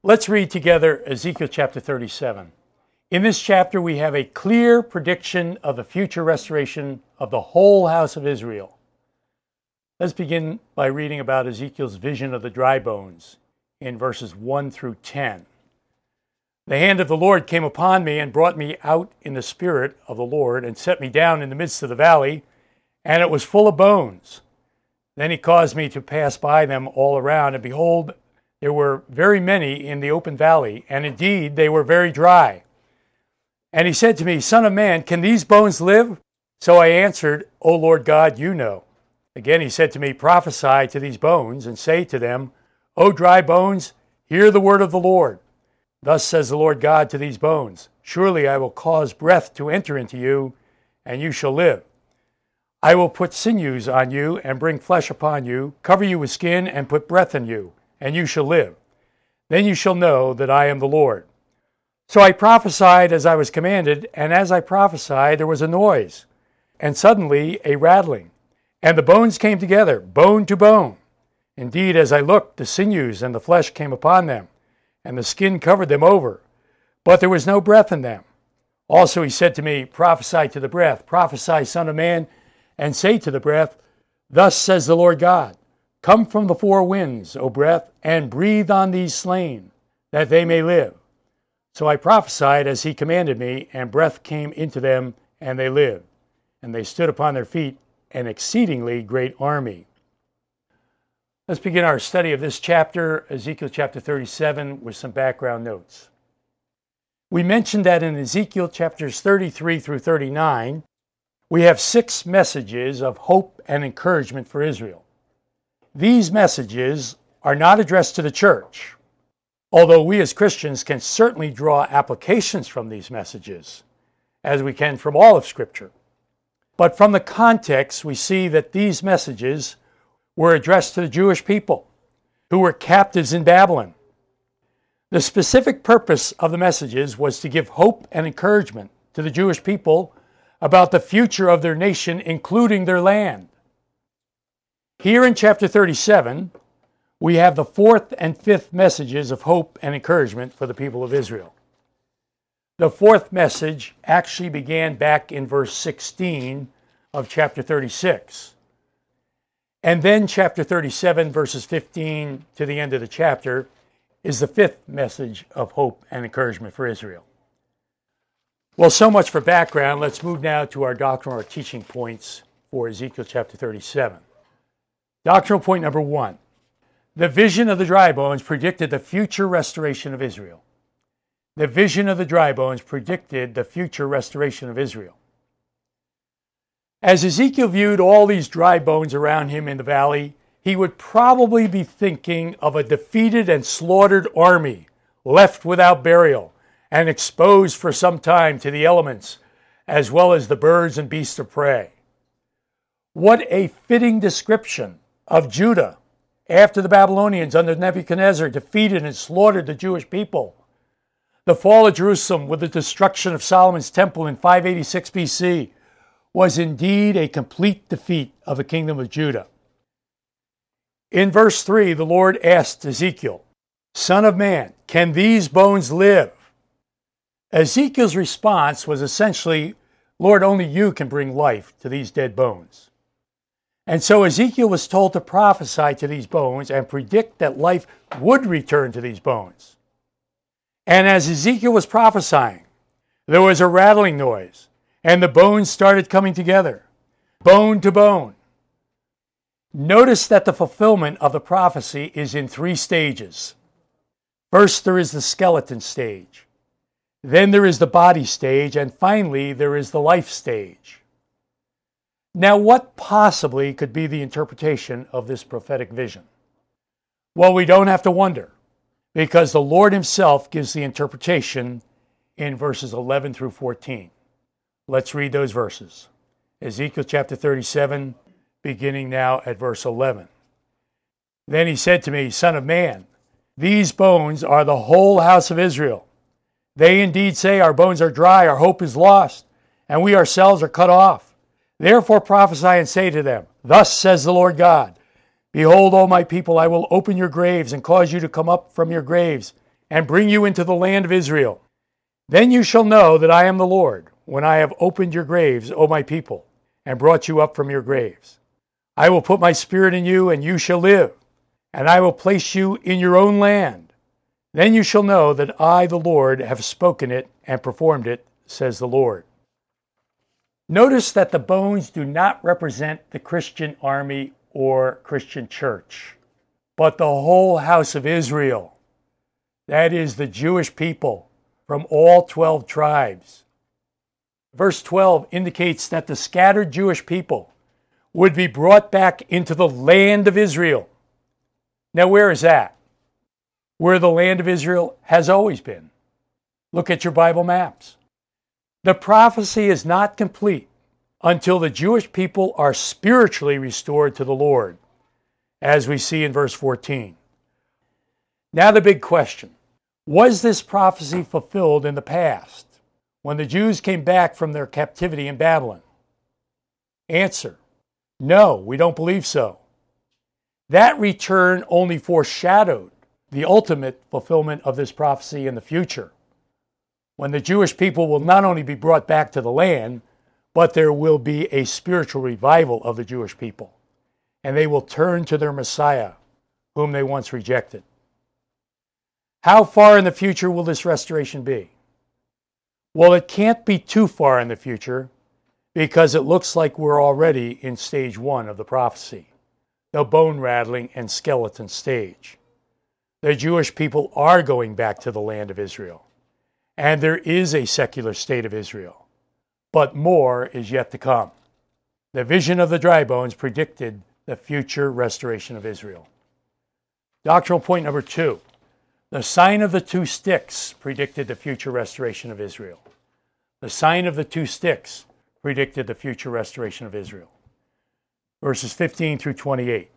Let's read together Ezekiel chapter 37. In this chapter, we have a clear prediction of the future restoration of the whole house of Israel. Let's begin by reading about Ezekiel's vision of the dry bones in verses 1 through 10. The hand of the Lord came upon me and brought me out in the spirit of the Lord and set me down in the midst of the valley, and it was full of bones. Then he caused me to pass by them all around, and behold, there were very many in the open valley, and indeed they were very dry. And he said to me, Son of man, can these bones live? So I answered, O Lord God, you know. Again he said to me, Prophesy to these bones, and say to them, O dry bones, hear the word of the Lord. Thus says the Lord God to these bones, Surely I will cause breath to enter into you, and you shall live. I will put sinews on you, and bring flesh upon you, cover you with skin, and put breath in you, and you shall live. Then you shall know that I am the Lord. So I prophesied as I was commanded, and as I prophesied there was a noise, and suddenly a rattling. And the bones came together, bone to bone. Indeed, as I looked, the sinews and the flesh came upon them, and the skin covered them over, but there was no breath in them. Also he said to me, Prophesy to the breath, prophesy, son of man, and say to the breath, Thus says the Lord God, Come from the four winds, O breath, and breathe on these slain, that they may live. So I prophesied as he commanded me, and breath came into them, and they lived. And they stood upon their feet, an exceedingly great army. Let's begin our study of this chapter, Ezekiel chapter 37, with some background notes. We mentioned that in Ezekiel chapters 33 through 39, we have 6 messages of hope and encouragement for Israel. These messages are not addressed to the church, although we as Christians can certainly draw applications from these messages, as we can from all of Scripture. But from the context, we see that these messages were addressed to the Jewish people who were captives in Babylon. The specific purpose of the messages was to give hope and encouragement to the Jewish people about the future of their nation, including their land. Here in chapter 37, we have the 4th and 5th messages of hope and encouragement for the people of Israel. The 4th message actually began back in verse 16 of chapter 36. And then chapter 37, verses 15 to the end of the chapter, is the 5th message of hope and encouragement for Israel. Well, so much for background. Let's move now to our doctrinal or teaching points for Ezekiel chapter 37. Doctrinal point number 1. The vision of the dry bones predicted the future restoration of Israel. The vision of the dry bones predicted the future restoration of Israel. As Ezekiel viewed all these dry bones around him in the valley, he would probably be thinking of a defeated and slaughtered army, left without burial, and exposed for some time to the elements, as well as the birds and beasts of prey. What a fitting description of Judah after the Babylonians under Nebuchadnezzar defeated and slaughtered the Jewish people. The fall of Jerusalem with the destruction of Solomon's temple in 586 BC was indeed a complete defeat of the kingdom of Judah. In verse 3, the Lord asked Ezekiel, Son of man, can these bones live? Ezekiel's response was essentially, Lord, only you can bring life to these dead bones. And so Ezekiel was told to prophesy to these bones and predict that life would return to these bones. And as Ezekiel was prophesying, there was a rattling noise, and the bones started coming together, bone to bone. Notice that the fulfillment of the prophecy is in 3 stages. First, there is the skeleton stage. Then there is the body stage, and finally there is the life stage. Now, what possibly could be the interpretation of this prophetic vision? Well, we don't have to wonder, because the Lord himself gives the interpretation in verses 11 through 14. Let's read those verses. Ezekiel chapter 37, beginning now at verse 11. Then he said to me, Son of man, these bones are the whole house of Israel. They indeed say, Our bones are dry, our hope is lost, and we ourselves are cut off. Therefore prophesy and say to them, Thus says the Lord God, Behold, O my people, I will open your graves and cause you to come up from your graves, and bring you into the land of Israel. Then you shall know that I am the Lord, when I have opened your graves, O my people, and brought you up from your graves. I will put my spirit in you, and you shall live, and I will place you in your own land. Then you shall know that I, the Lord, have spoken it and performed it, says the Lord. Notice that the bones do not represent the Christian army or Christian church, but the whole house of Israel. That is the Jewish people from all 12 tribes. Verse 12 indicates that the scattered Jewish people would be brought back into the land of Israel. Now, where is that? Where the land of Israel has always been. Look at your Bible maps. The prophecy is not complete until the Jewish people are spiritually restored to the Lord, as we see in verse 14. Now the big question. Was this prophecy fulfilled in the past, when the Jews came back from their captivity in Babylon? Answer: no, we don't believe so. That return only foreshadowed the ultimate fulfillment of this prophecy in the future, when the Jewish people will not only be brought back to the land, but there will be a spiritual revival of the Jewish people, and they will turn to their Messiah, whom they once rejected. How far in the future will this restoration be? Well, it can't be too far in the future, because it looks like we're already in stage 1 of the prophecy, the bone rattling and skeleton stage. The Jewish people are going back to the land of Israel, and there is a secular state of Israel, but more is yet to come. The vision of the dry bones predicted the future restoration of Israel. Doctrinal point number 2. The sign of the 2 sticks predicted the future restoration of Israel. The sign of the 2 sticks predicted the future restoration of Israel. Verses 15 through 28.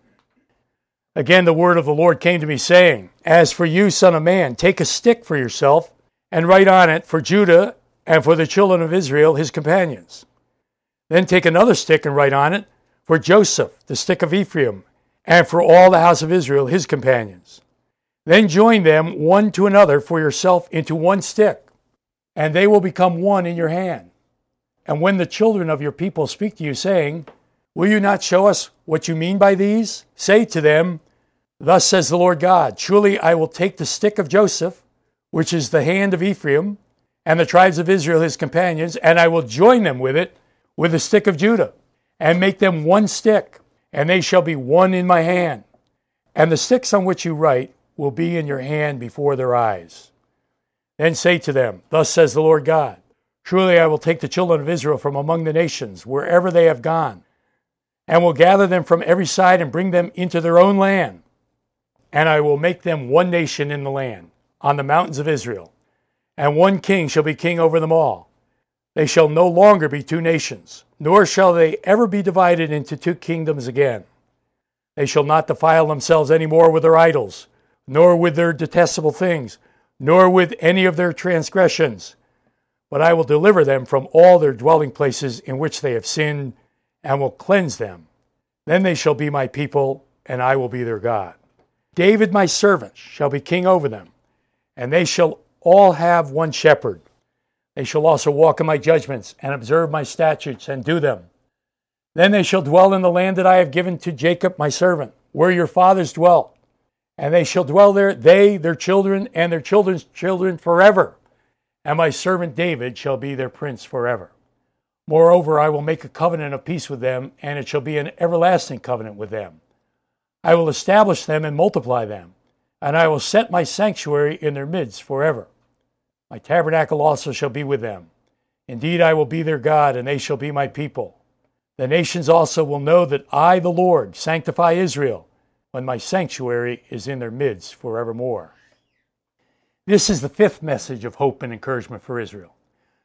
Again, the word of the Lord came to me, saying, As for you, son of man, take a stick for yourself, and write on it for Judah and for the children of Israel, his companions. Then take another stick and write on it for Joseph, the stick of Ephraim, and for all the house of Israel, his companions. Then join them one to another for yourself into one stick, and they will become one in your hand. And when the children of your people speak to you, saying, Will you not show us what you mean by these? Say to them, Thus says the Lord God, Truly I will take the stick of Joseph, which is the hand of Ephraim, and the tribes of Israel his companions, and I will join them with it, with the stick of Judah, and make them one stick, and they shall be one in my hand. And the sticks on which you write will be in your hand before their eyes. Then say to them, Thus says the Lord God, Truly I will take the children of Israel from among the nations, wherever they have gone, and will gather them from every side and bring them into their own land. And I will make them one nation in the land, on the mountains of Israel, and one king shall be king over them all. They shall no longer be 2 nations, nor shall they ever be divided into 2 kingdoms again. They shall not defile themselves any more with their idols, nor with their detestable things, nor with any of their transgressions. But I will deliver them from all their dwelling places in which they have sinned, and will cleanse them. Then they shall be my people, and I will be their God. David my servant shall be king over them, and they shall all have one shepherd. They shall also walk in my judgments, and observe my statutes, and do them. Then they shall dwell in the land that I have given to Jacob my servant, where your fathers dwelt. And they shall dwell there, they, their children, and their children's children forever. And my servant David shall be their prince forever. Moreover, I will make a covenant of peace with them, and it shall be an everlasting covenant with them. I will establish them and multiply them, and I will set my sanctuary in their midst forever. My tabernacle also shall be with them. Indeed, I will be their God, and they shall be my people. The nations also will know that I, the Lord, sanctify Israel, when my sanctuary is in their midst forevermore. This is the 5th message of hope and encouragement for Israel.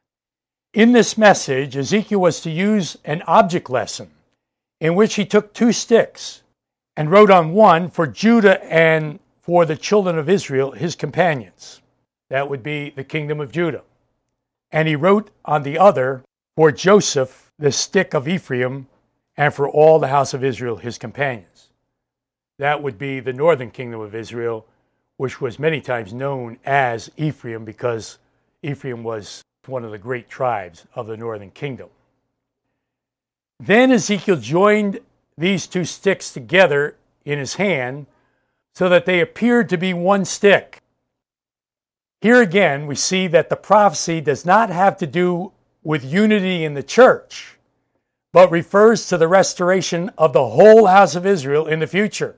In this message, Ezekiel was to use an object lesson in which he took 2 sticks and wrote on one for Judah and for the children of Israel, his companions. That would be the kingdom of Judah. And he wrote on the other for Joseph, the stick of Ephraim, and for all the house of Israel, his companions. That would be the northern kingdom of Israel, which was many times known as Ephraim because Ephraim was one of the great tribes of the northern kingdom. Then Ezekiel joined these two sticks together in his hand so that they appeared to be one stick. Here again, we see that the prophecy does not have to do with unity in the church, but refers to the restoration of the whole house of Israel in the future.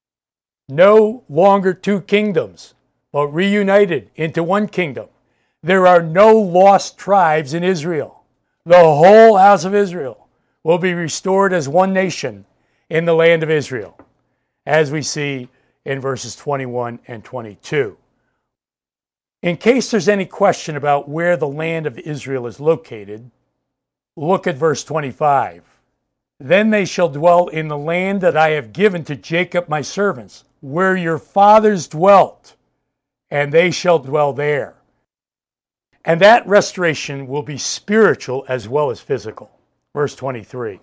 No longer two kingdoms, but reunited into one kingdom. There are no lost tribes in Israel. The whole house of Israel will be restored as one nation in the land of Israel, as we see in verses 21 and 22. In case there's any question about where the land of Israel is located, look at verse 25. Then they shall dwell in the land that I have given to Jacob my servants, where your fathers dwelt, and they shall dwell there. And that restoration will be spiritual as well as physical. Verse 23.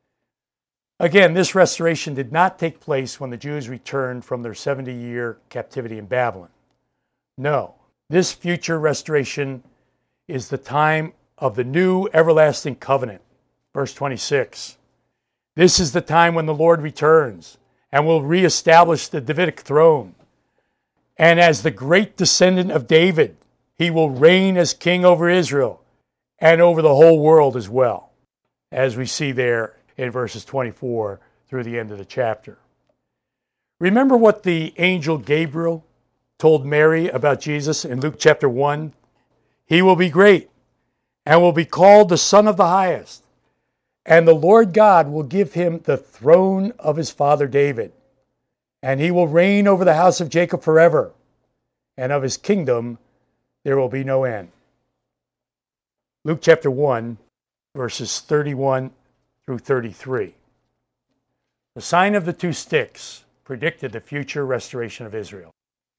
Again, this restoration did not take place when the Jews returned from their 70-year captivity in Babylon. No, this future restoration is the time of the new everlasting covenant. Verse 26. This is the time when the Lord returns and will reestablish the Davidic throne. And as the great descendant of David, he will reign as king over Israel and over the whole world as well, as we see there in verses 24 through the end of the chapter. Remember what the angel Gabriel told Mary about Jesus in Luke chapter 1? He will be great and will be called the Son of the Highest. And the Lord God will give him the throne of his father David, and he will reign over the house of Jacob forever, and of his kingdom there will be no end. Luke chapter 1, verses 31 through 33. The sign of the two sticks predicted the future restoration of Israel.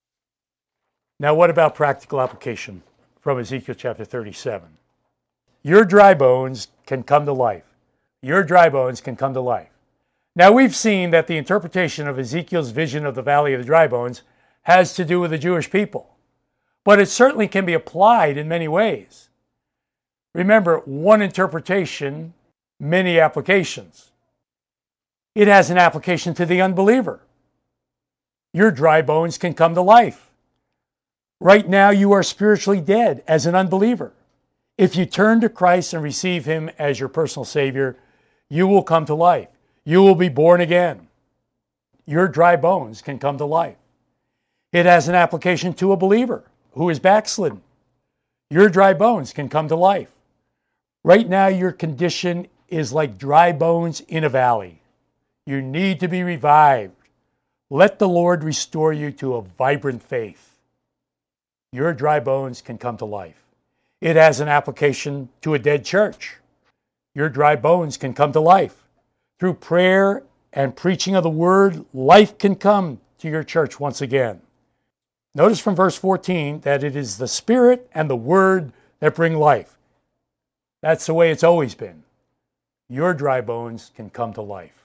Now, what about practical application from Ezekiel chapter 37? Your dry bones can come to life. Your dry bones can come to life. Now, we've seen that the interpretation of Ezekiel's vision of the Valley of the Dry Bones has to do with the Jewish people, but it certainly can be applied in many ways. Remember, one interpretation, many applications. It has an application to the unbeliever. Your dry bones can come to life. Right now, you are spiritually dead as an unbeliever. If you turn to Christ and receive him as your personal Savior, you will come to life. You will be born again. Your dry bones can come to life. It has an application to a believer who is backslidden. Your dry bones can come to life. Right now, your condition is like dry bones in a valley. You need to be revived. Let the Lord restore you to a vibrant faith. Your dry bones can come to life. It has an application to a dead church. Your dry bones can come to life. Through prayer and preaching of the word, life can come to your church once again. Notice from verse 14 that it is the Spirit and the word that bring life. That's the way it's always been. Your dry bones can come to life.